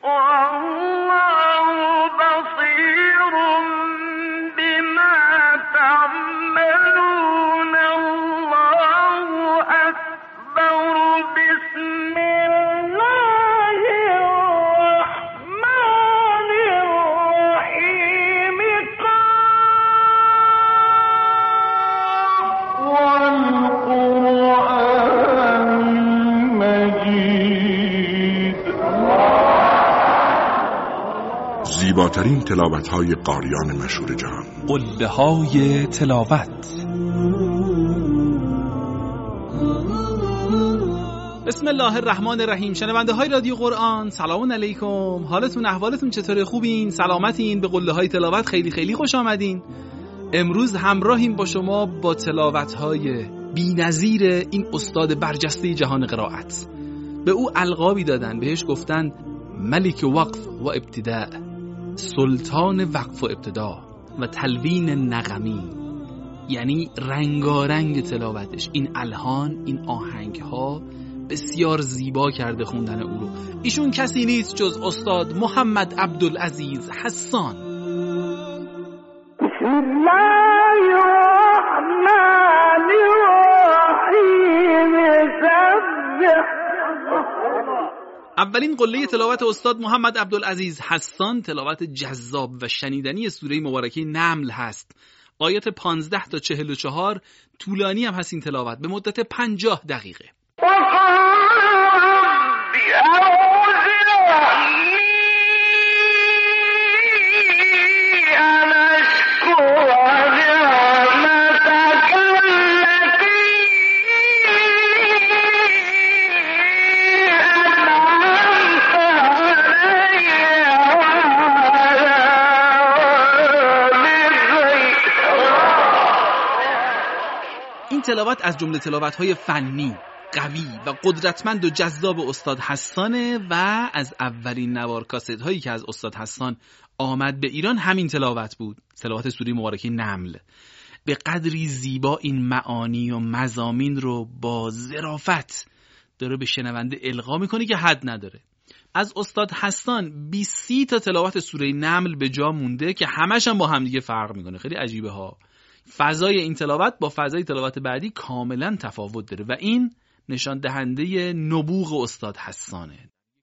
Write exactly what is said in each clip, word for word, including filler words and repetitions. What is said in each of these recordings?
زیباترین تلاوت‌های قاریان مشهور جهان، قله‌های تلاوت. بسم الله الرحمن الرحیم. شنونده های رادیو قرآن سلام علیکم، حالتون احوالتون چطوره؟ خوبین؟ سلامتین؟ به قله‌های تلاوت خیلی خیلی خوش آمدین. امروز همراهیم با شما با تلاوت‌های بی‌نظیر این استاد برجسته جهان قرائت. به او القابی دادن، بهش گفتن ملک وقف و ابتداء، سلطان وقف و ابتدا و تلوین نغمی، یعنی رنگارنگ تلاوتش. این الحان، این آهنگ‌ها بسیار زیبا کرده خوندن او رو. ایشون کسی نیست جز استاد محمد عبدالعزیز حسان. بسم الله الرحمن الرحیم. اولین قله تلاوت استاد محمد عبدالعزیز حسان تلاوت جذاب و شنیدنی سوره مبارکه نمل هست. آیات پانزده تا چهل و چهار، طولانی هم هست این تلاوت، به مدت پنجاه دقیقه. تلاوت از جمله تلاوت‌های فنی، قوی و قدرتمند و جذاب استاد حسانه و از اولین نوار کاست هایی که از استاد حسان آمد به ایران همین تلاوت بود، تلاوت سوره مبارکه نمل. به قدری زیبا این معانی و مضامین رو با ظرافت داره به شنونده القا میکنه که حد نداره. از استاد حسان بیست تا تلاوت سوره نمل به جا مونده که همش هم با همدیگه فرق میکنه. خیلی عجیبه ها. فضای این تلاوت با فضای تلاوت بعدی کاملا تفاوت داره و این نشان دهنده نبوغ استاد حسانه.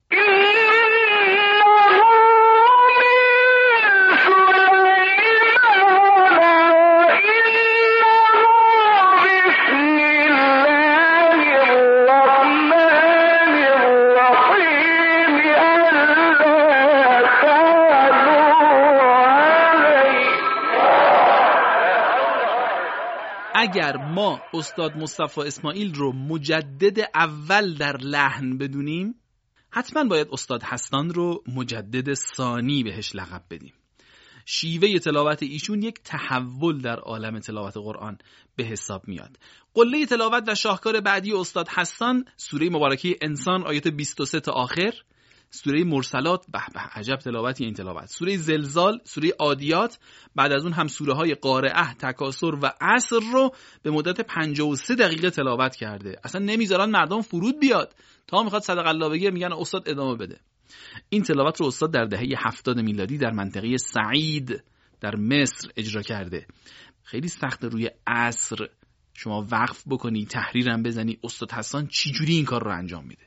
اگر ما استاد مصطفی اسماعیل رو مجدد اول در لحن بدونیم، حتما باید استاد حسان رو مجدد ثانی بهش لقب بدیم. شیوه تلاوت ایشون یک تحول در عالم تلاوت قرآن به حساب میاد. قله تلاوت و شاهکار بعدی استاد حسان سوره مبارکه انسان آیات بیست و سه تا آخر، سوره مرسلات، به به عجب تلاوتی این تلاوت، سوره زلزال، سوره عادیات، بعد از اون هم سوره های قارعه، تکاثر و عصر رو به مدت پنجاه و سه دقیقه تلاوت کرده. اصلا نمیذارن مردم فرود بیاد، تا میخواد صدق الله بگه میگن استاد ادامه بده. این تلاوت رو استاد در دهه هفتاد میلادی در منطقه سعید در مصر اجرا کرده. خیلی سخت روی عصر شما وقف بکنی، تحریرم بزنی. استاد حسان چی جوری این کار رو انجام میده؟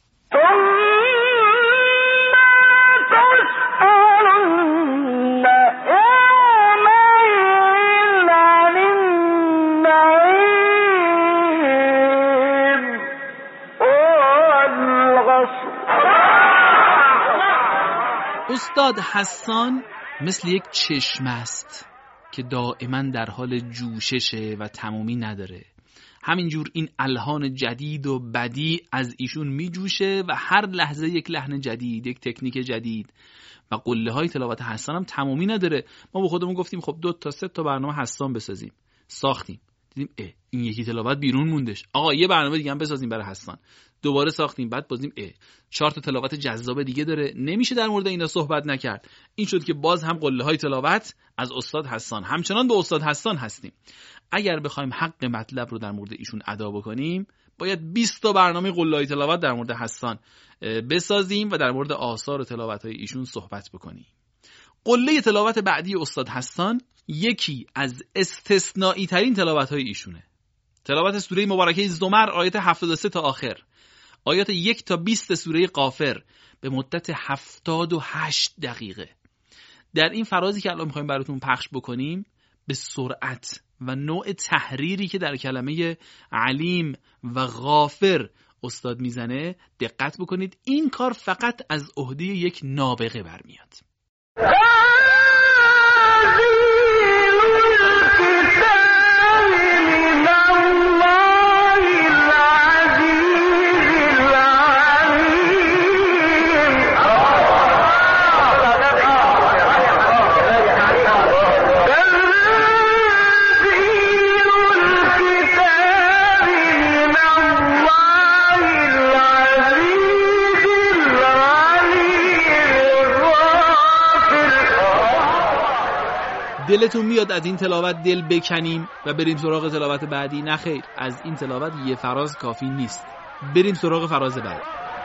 استاد حسان مثل یک چشم است که دائما در حال جوششه و تمومی نداره. همینجور این الحان جدید و بدیع از ایشون می جوشه و هر لحظه یک لحن جدید، یک تکنیک جدید. و قله های تلاوت حسان هم تمومی نداره. ما با خودمون گفتیم خب دو تا سه تا برنامه حسان بسازیم، ساختیم، دیدیم اه این یکی تلاوت بیرون موندش، آقا یه برنامه دیگه هم بسازیم برای حسان. دوباره ساختیم، بعد بازیم اه چهار تا تلاوت جذاب دیگه داره، نمیشه در مورد اینا صحبت نکرد. این شد که باز هم قله های تلاوت از استاد حسان. همچنان به استاد حسان هستیم. اگر بخوایم حق مطلب رو در مورد ایشون ادا بکنیم، باید بیست تا برنامه قله‌های تلاوت در مورد حسان بسازیم و در مورد آثار و تلاوت‌های ایشون صحبت بکنیم. قله تلاوت بعدی استاد حسان یکی از استثنایی ترین تلاوت‌های ایشونه. تلاوت سوره مبارکه زمر آیات هفتاد و سه تا آخر، آیات یک تا بیست سوره غافر به مدت هفتاد و هشت دقیقه. در این فرازی که الان می‌خوایم براتون پخش بکنیم به سرعت و نوع تحریری که در کلمه علیم و غافر استاد میزنه دقت بکنید. این کار فقط از عهده یک نابغه برمیاد. دلتون میاد از این تلاوت دل بکنیم و بریم سراغ تلاوت بعدی؟ نه خیر، از این تلاوت یه فراز کافی نیست. بریم سراغ فراز بعدی.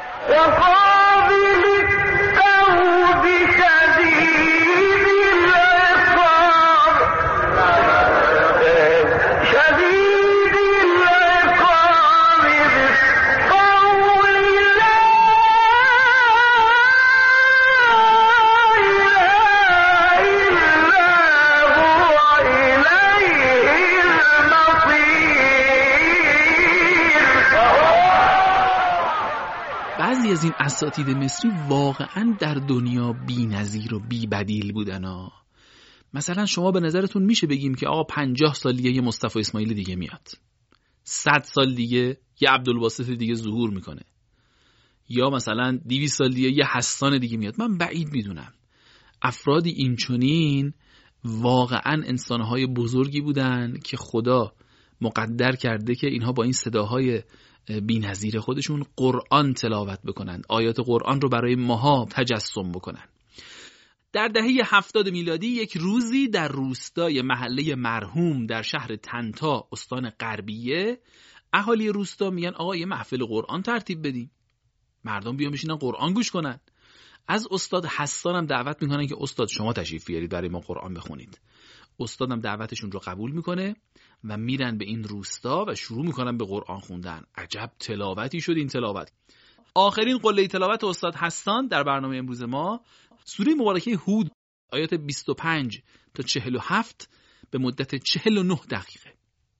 بعضی از این اساتید مصری واقعا در دنیا بی نظیر و بی بدیل بودن ها. مثلا شما به نظرتون میشه بگیم که آقا پنجاه سال دیگه یه مصطفی اسماعیلی دیگه میاد، صد سال دیگه یه عبدالباسط دیگه ظهور میکنه، یا مثلا دویست سال دیگه یه حسان دیگه میاد؟ من بعید میدونم. افرادی اینچنین واقعا انسانهای بزرگی بودن که خدا مقدر کرده که اینها با این صداهای بی نظیر خودشون قرآن تلاوت بکنن، آیات قرآن رو برای ماها تجسم بکنن. در دهه هفتاد میلادی یک روزی در روستای محله مرحوم در شهر طنطا استان غربیه، اهالی روستا میگن آقا یه محفل قرآن ترتیب بدیم، مردم بیان بشینن قرآن گوش کنن. از استاد حسان هم دعوت میکنن که استاد شما تشریف بیارید برای ما قرآن بخونید. استادم دعوتشون رو قبول میکنه و میرن به این روستا و شروع میکنن به قرآن خوندن. عجب تلاوتی شد این تلاوت. آخرین قله تلاوت استاد حسان در برنامه امروز ما سوره مبارکه هود آیات بیست و پنج تا چهل و هفت به مدت چهل و نه دقیقه.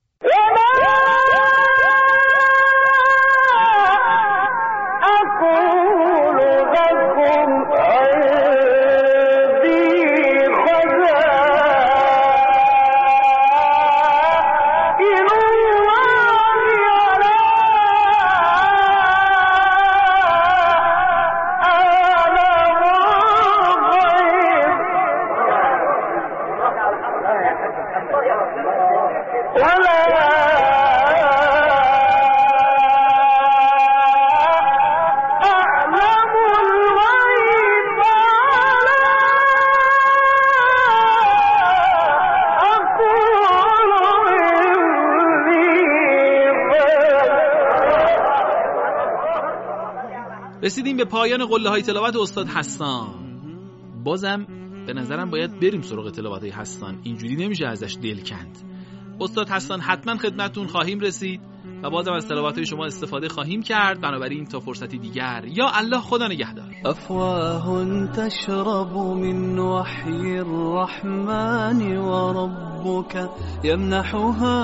رسیدیم به پایان قله های تلاوت استاد حسان. بازم به نظرم باید بریم سراغ تلاوت های حسان، اینجوری نمیشه ازش دل کند. استاد حسان حتما خدمتتون خواهیم رسید و بازم از تلاوت های شما استفاده خواهیم کرد. بنابراین تا فرصتی دیگر، یا الله، خدا نگهدار. افواه تشرب من وحی الرحمن و ربك يمنحها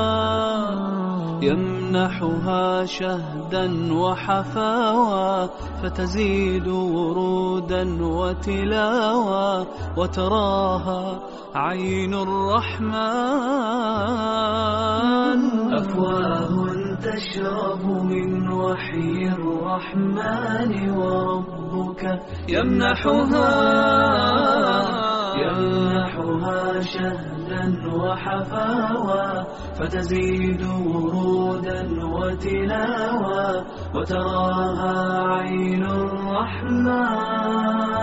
يمنحها شهدا وحفاوى فتزيد ورودا وتلاوى وتراها عين الرحمن. أفواه تشرب من وحي الرحمن وربك يمنحها يمنحها شهدا وحفاوى فتزيد ورودا وتلاوى وتراها عين الرحمن.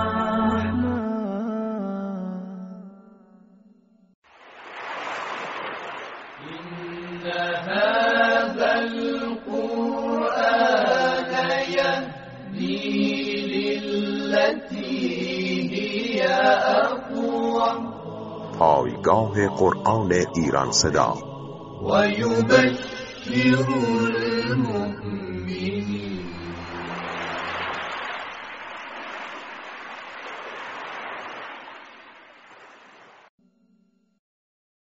إن هذا القرآن التي هي أقوم. پایگاه قرآن ایران صدا. ويبشر المؤمنين